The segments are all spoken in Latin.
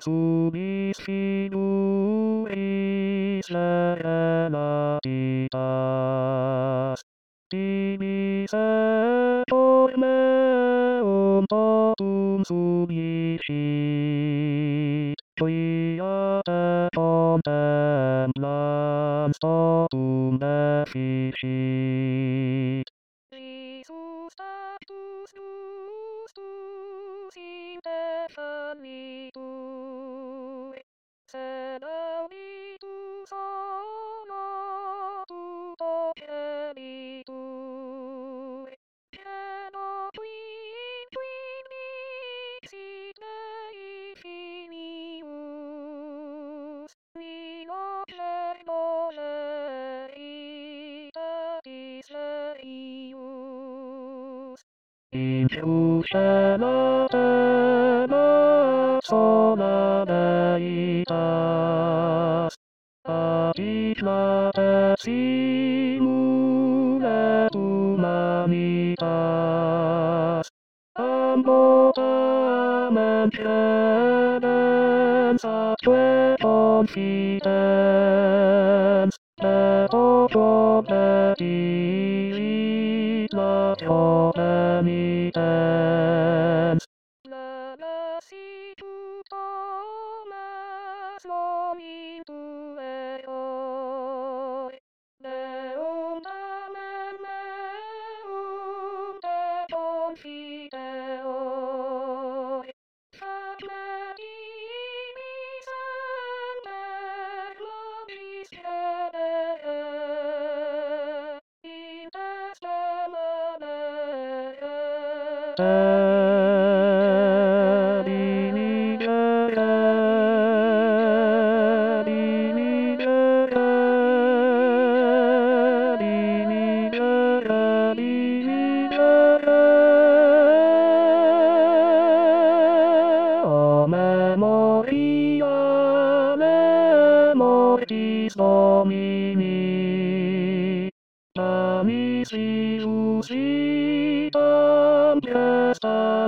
Subis fiduis relatitas tibi secor meum totum subjicit quia te contemplans totum deficit risus tactus justus interfallitui sed auditus solo tuto creditui credo quid dixit Dei filius nilo leritatis leius in crucella terra sola deitas atit latet simul et humanitas ambotamen credens atque confidens deto propedit latio penitens Lassitud Thomas lomintu eroi Deum tamen meum te confiteoi Fac me dimis enter globis credere in testamere Mortis Domini, Amis Ius vitam gesta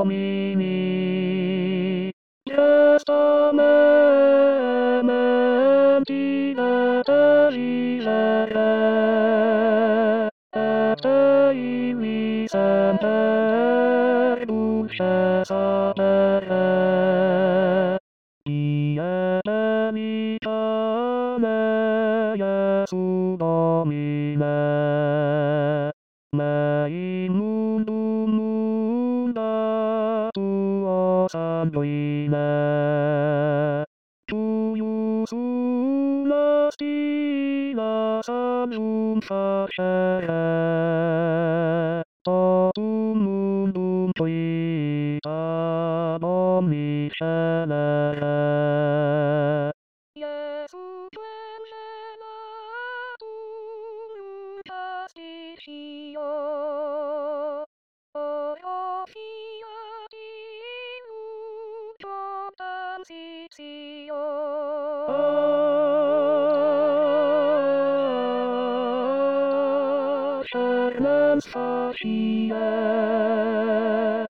nomini, gesta mementi deterilere, et Dei semper dulces apere. Diete vita me, Iesu Domine, me in mundum munda tuo sanguine. Tuius una stilla salvum facere, totum mundum quita domicere. Iesu quem celatum justificio, oro fiat illum totam sitio. Cernens facie